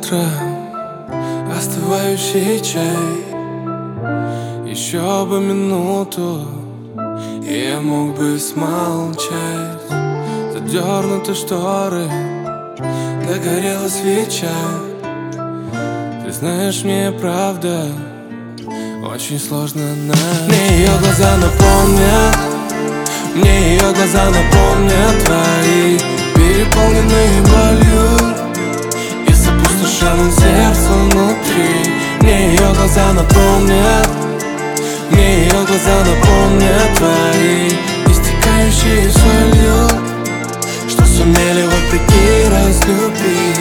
утро, остывающий чай. Еще бы минуту, и я мог бы смолчать. Задернуты шторы, догорела свеча. Ты знаешь, мне правда очень сложно Мне ее глаза напомнят, мне ее глаза напомнят твои, переполненные болью и с опустошенным сердцем внутри. Мне ее глаза напомнят, мне ее глаза напомнят твои, истекающие солью, что сумели вопреки разлюбить.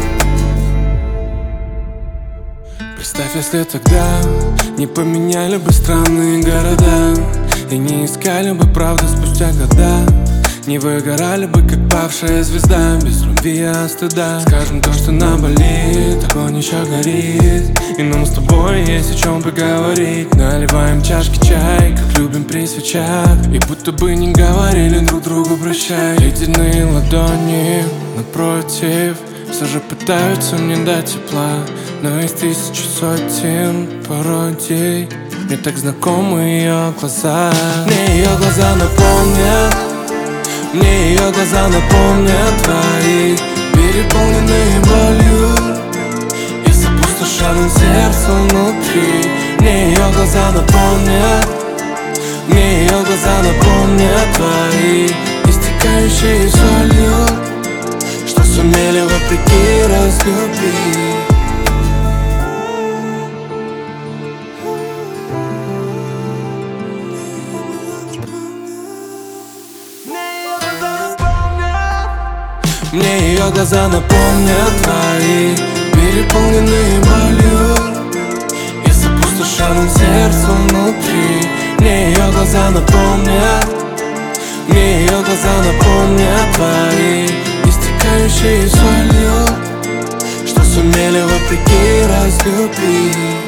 Представь, если тогда не поменяли бы странные города и не искали бы правду спустя года, не выгорали бы, как павшая звезда, без любви и стыда. Скажем то, что нам болит, огонь еще горит, и нам с тобой есть о чем поговорить. Наливаем чашки чай, как любим при свечах, и будто бы не говорили друг другу прощай. Ледяные ладони напротив все же пытаются мне дать тепла, но из тысячи сотен пародий мне так знакомы ее глаза. Мне ее глаза напомнят, мне ее глаза напомнят твои, переполненные болью и с опустошенным сердцем внутри. Мне ее глаза напомнят, мне ее глаза напомнят твои, истекающие солью, что сумели вопреки разлюбить. Мне ее глаза напомнят твои, переполненные болью и с опустошенным сердцем внутри. Мне ее глаза напомнят, мне ее глаза напомнят твои, истекающие солью, что сумели вопреки разлюбить.